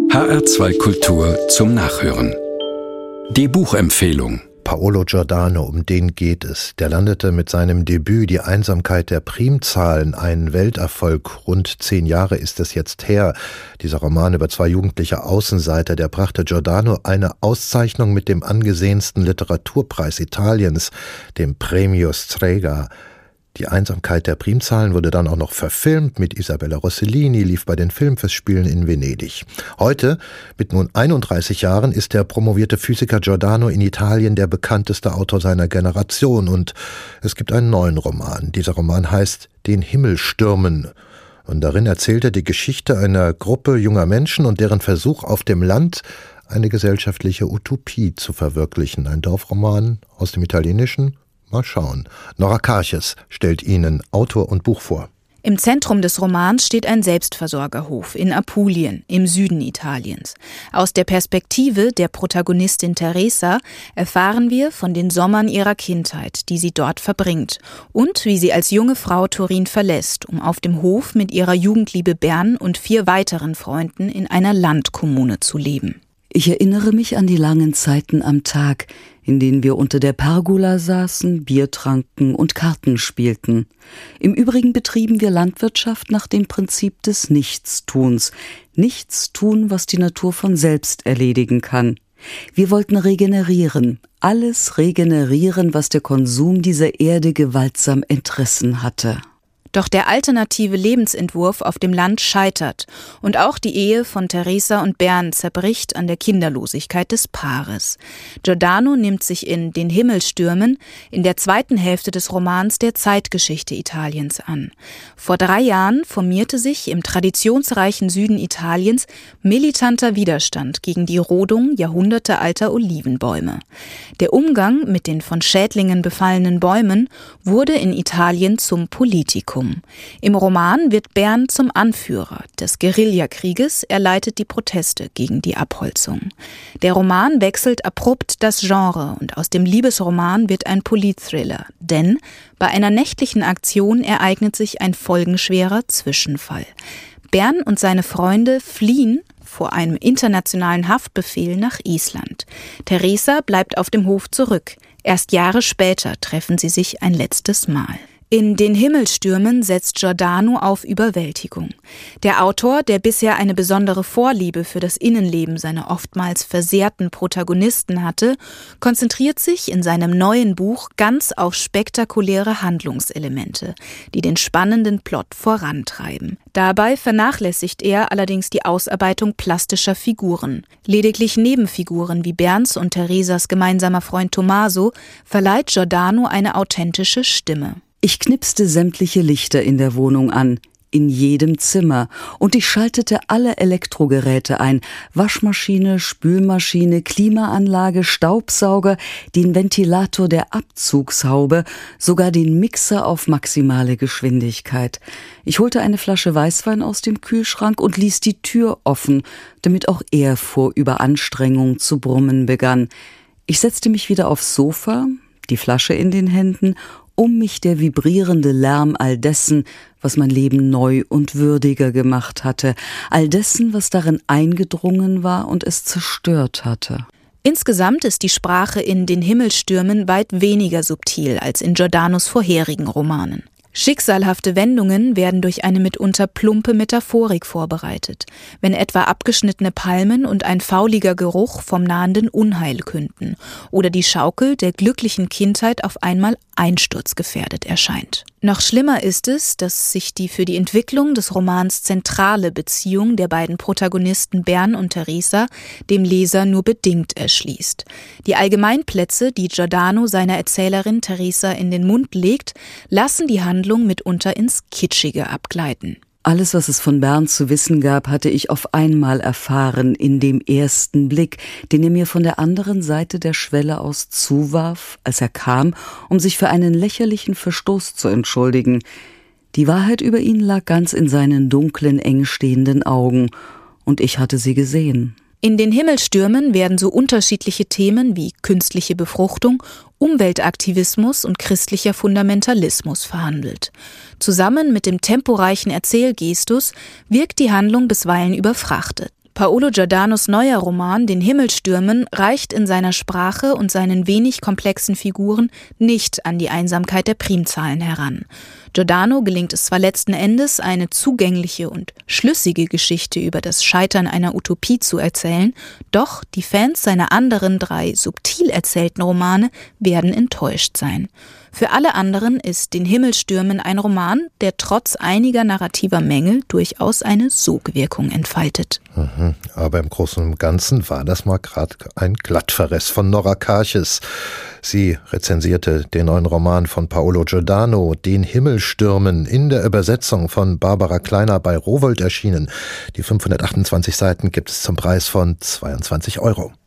HR2 Kultur zum Nachhören. Die Buchempfehlung. Paolo Giordano, um den geht es. Der landete mit seinem Debüt Die Einsamkeit der Primzahlen, ein Welterfolg. Rund 10 Jahre ist es jetzt her. Dieser Roman über 2 jugendliche Außenseiter, der brachte Giordano eine Auszeichnung mit dem angesehensten Literaturpreis Italiens, dem Premio Strega. Die Einsamkeit der Primzahlen wurde dann auch noch verfilmt mit Isabella Rossellini, lief bei den Filmfestspielen in Venedig. Heute, mit nun 31 Jahren, ist der promovierte Physiker Giordano in Italien der bekannteste Autor seiner Generation. Und es gibt einen neuen Roman. Dieser Roman heißt Den Himmel stürmen. Und darin erzählt er die Geschichte einer Gruppe junger Menschen und deren Versuch auf dem Land, eine gesellschaftliche Utopie zu verwirklichen. Ein Dorfroman aus dem Italienischen. Mal schauen. Nora Karches stellt Ihnen Autor und Buch vor. Im Zentrum des Romans steht ein Selbstversorgerhof in Apulien, im Süden Italiens. Aus der Perspektive der Protagonistin Teresa erfahren wir von den Sommern ihrer Kindheit, die sie dort verbringt, und wie sie als junge Frau Turin verlässt, um auf dem Hof mit ihrer Jugendliebe Bern und 4 weiteren Freunden in einer Landkommune zu leben. Ich erinnere mich an die langen Zeiten am Tag, in denen wir unter der Pergola saßen, Bier tranken und Karten spielten. Im Übrigen betrieben wir Landwirtschaft nach dem Prinzip des Nichtstuns. Nichts tun, was die Natur von selbst erledigen kann. Wir wollten regenerieren, alles regenerieren, was der Konsum dieser Erde gewaltsam entrissen hatte. Doch der alternative Lebensentwurf auf dem Land scheitert und auch die Ehe von Teresa und Bern zerbricht an der Kinderlosigkeit des Paares. Giordano nimmt sich in Den Himmel stürmen in der zweiten Hälfte des Romans der Zeitgeschichte Italiens an. Vor 3 Jahren formierte sich im traditionsreichen Süden Italiens militanter Widerstand gegen die Rodung jahrhundertealter Olivenbäume. Der Umgang mit den von Schädlingen befallenen Bäumen wurde in Italien zum Politikum. Im Roman wird Bern zum Anführer des Guerillakrieges, er leitet die Proteste gegen die Abholzung. Der Roman wechselt abrupt das Genre und aus dem Liebesroman wird ein Politthriller, denn bei einer nächtlichen Aktion ereignet sich ein folgenschwerer Zwischenfall. Bern und seine Freunde fliehen vor einem internationalen Haftbefehl nach Island. Teresa bleibt auf dem Hof zurück. Erst Jahre später treffen sie sich ein letztes Mal. In Den Himmel stürmen setzt Giordano auf Überwältigung. Der Autor, der bisher eine besondere Vorliebe für das Innenleben seiner oftmals versehrten Protagonisten hatte, konzentriert sich in seinem neuen Buch ganz auf spektakuläre Handlungselemente, die den spannenden Plot vorantreiben. Dabei vernachlässigt er allerdings die Ausarbeitung plastischer Figuren. Lediglich Nebenfiguren wie Berns und Teresas gemeinsamer Freund Tommaso verleiht Giordano eine authentische Stimme. Ich knipste sämtliche Lichter in der Wohnung an, in jedem Zimmer, und ich schaltete alle Elektrogeräte ein, Waschmaschine, Spülmaschine, Klimaanlage, Staubsauger, den Ventilator der Abzugshaube, sogar den Mixer auf maximale Geschwindigkeit. Ich holte eine Flasche Weißwein aus dem Kühlschrank und ließ die Tür offen, damit auch er vor Überanstrengung zu brummen begann. Ich setzte mich wieder aufs Sofa, die Flasche in den Händen, um mich der vibrierende Lärm all dessen, was mein Leben neu und würdiger gemacht hatte, all dessen, was darin eingedrungen war und es zerstört hatte. Insgesamt ist die Sprache in Den Himmel stürmen weit weniger subtil als in Giordanos vorherigen Romanen. Schicksalhafte Wendungen werden durch eine mitunter plumpe Metaphorik vorbereitet, wenn etwa abgeschnittene Palmen und ein fauliger Geruch vom nahenden Unheil künden oder die Schaukel der glücklichen Kindheit auf einmal einsturzgefährdet erscheint. Noch schlimmer ist es, dass sich die für die Entwicklung des Romans zentrale Beziehung der beiden Protagonisten Bern und Teresa dem Leser nur bedingt erschließt. Die Allgemeinplätze, die Giordano seiner Erzählerin Teresa in den Mund legt, lassen die Handlung mitunter ins Kitschige abgleiten. Alles, was es von Bern zu wissen gab, hatte ich auf einmal erfahren in dem ersten Blick, den er mir von der anderen Seite der Schwelle aus zuwarf, als er kam, um sich für einen lächerlichen Verstoß zu entschuldigen. Die Wahrheit über ihn lag ganz in seinen dunklen, eng stehenden Augen, und ich hatte sie gesehen. In Den Himmel stürmen werden so unterschiedliche Themen wie künstliche Befruchtung, Umweltaktivismus und christlicher Fundamentalismus verhandelt. Zusammen mit dem temporeichen Erzählgestus wirkt die Handlung bisweilen überfrachtet. Paolo Giordanos neuer Roman »Den Himmel stürmen« reicht in seiner Sprache und seinen wenig komplexen Figuren nicht an die Einsamkeit der Primzahlen heran. Giordano gelingt es zwar letzten Endes, eine zugängliche und schlüssige Geschichte über das Scheitern einer Utopie zu erzählen, doch die Fans seiner anderen 3 subtil erzählten Romane werden enttäuscht sein. Für alle anderen ist »Den Himmel stürmen« ein Roman, der trotz einiger narrativer Mängel durchaus eine Sogwirkung entfaltet. Aber im Großen und Ganzen war das mal gerade ein Glattverriss von Nora Karches. Sie rezensierte den neuen Roman von Paolo Giordano, »Den Himmel stürmen«, in der Übersetzung von Barbara Kleiner bei Rowohlt erschienen. Die 528 Seiten gibt es zum Preis von 22 €.